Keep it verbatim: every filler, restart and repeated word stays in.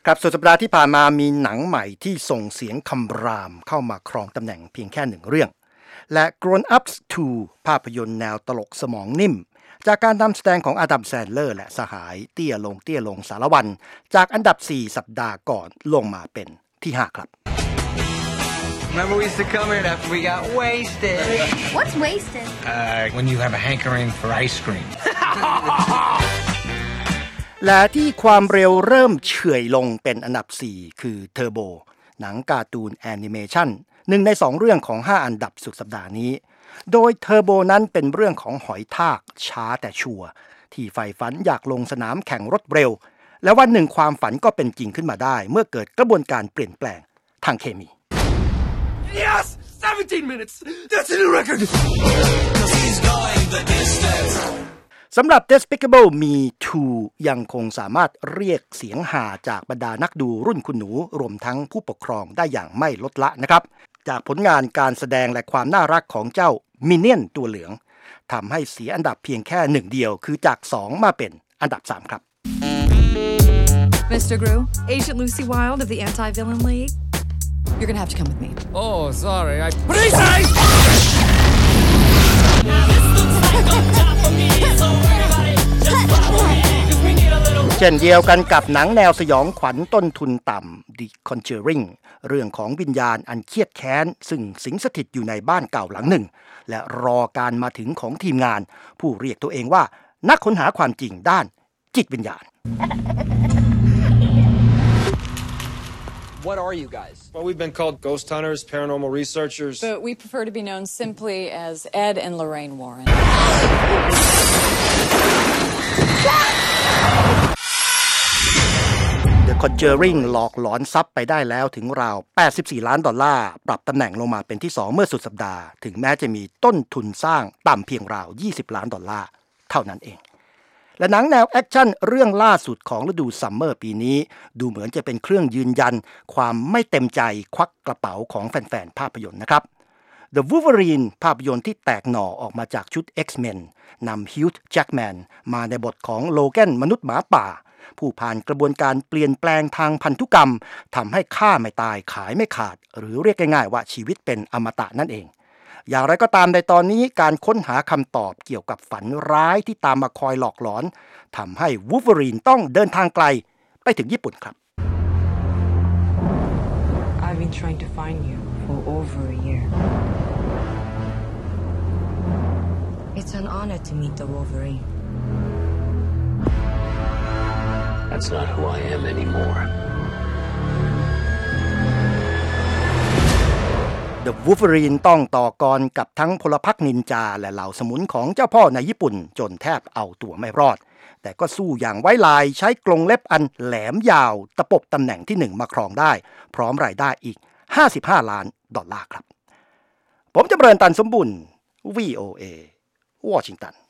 ครับสุดสัปดาห์ที่ผ่านมามีหนังใหม่ที่ส่งเสียงคำรามเข้ามาครองตำแหน่งเพียงแค่หนึ่งเรื่องและ Grown Ups ทู ภาพยนตร์แนวตลกสมองนิ่มจากการนำแสดงของอาดัมแซนเลอร์และสหายเตี้ยลงเตี้ยลงสารวันจากอันดับสี่สัปดาห์ก่อนลงมาเป็นที่ห้าครับ Remember we used to come here after we got wasted. What's wasted? Uh, when you have a hankering for ice cream. และที่ความเร็วเริ่มเฉื่อยลงเป็นอันดับสี่คือเทอร์โบหนังการ์ตูนแอนิเมชันหนึ่งในสองเรื่องของห้าอันดับสุดสัปดาห์นี้โดยเทอร์โบนั้นเป็นเรื่องของหอยทากช้าแต่ชัวร์ที่ใฝ่ฝันอยากลงสนามแข่งรถเร็วและวันหนึ่งความฝันก็เป็นจริงขึ้นมาได้เมื่อเกิดกระบวนการเปลี่ยนแปลงทางเคมี Yes! seventeen minutes! That's a new record! He's going the distance. สำหรับ Despicable Me ทู ยังคงสามารถเรียกเสียงหาจากบรรดานักดูรุ่นคุณหนูรวมทั้งผู้ปกครองได้อย่างไม่ลดละนะครับจากผลงานการแสดงและความน่ารักของเจ้ามินเนี่ยนตัวเหลืองทำให้เสียอันดับเพียงแค่หนึ่งเดียวคือจากสองมาเป็นอันดับสามครับ Mister Gru, Agent Lucy Wilde of the Anti-Villain League. You're gonna have to come with me. Oh, sorry. I... Police! I... เช่นเดียวกันกับหนังแนวสยองขวัญต้นทุนต่ำ The Conjuring เรื่องของวิญญาณอันเครียดแค้นซึ่งสิงสถิตอยู่ในบ้านเก่าหลังหนึ่งและรอการมาถึงของทีมงานผู้เรียกตัวเองว่านักค้นหาความจริงด้านจิตวิญญาณ What are you guys? Well, we've been called ghost hunters, paranormal researchers. But we prefer to be known simply as Ed and Lorraine Warren. The Conjuring หลอกหลอนซับไปได้แล้วถึงราวแปดสิบสี่ล้านดอลลาร์ปรับตำแหน่งลงมาเป็นที่สองเมื่อสุดสัปดาห์ถึงแม้จะมีต้นทุนสร้างต่ำเพียงราวยี่สิบล้านดอลลาร์เท่านั้นเองและหนังแนวแอคชั่นเรื่องล่าสุดของฤดูซัมเมอร์ปีนี้ดูเหมือนจะเป็นเครื่องยืนยันความไม่เต็มใจควักกระเป๋าของแฟนๆภาพยนตร์นะครับ The Wolverine ภาพยนตร์ที่แตกหน่อออกมาจากชุด X-Men นำ Hugh Jackman มาในบทของโลแกนมนุษย์หมาป่าผู้ผ่านกระบวนการเปลี่ยนแปลงทางพันธุกรรมทำให้ฆ่าไม่ตายขายไม่ขาดหรือเรียกง่ายๆว่าชีวิตเป็นอมตะนั่นเองอย่างไรก็ตามในตอนนี้การค้นหาคำตอบเกี่ยวกับฝันร้ายที่ตามมาคอยหลอกหลอนทำให้วูล์ฟเวอรีนต้องเดินทางไกลไปถึงญี่ปุ่นครับ I've been trying to find you for over a year. It's an honor to meet the Wolverine. That's not who I am anymore. The Wolverine ต้องต่อกรกับทั้งพลพรรคนินจาและเหล่าสมุนของเจ้าพ่อในญี่ปุ่นจนแทบเอาตัวไม่รอดแต่ก็สู้อย่างไว้ลายใช้กรงเล็บอันแหลมยาวตะปบตำแหน่งที่หนึ่งมาครองได้พร้อมรายได้อีกห้าสิบห้าล้านดอลลาร์ครับผมจำเริญตันสมบุญ วี โอ เอ วอชิงตัน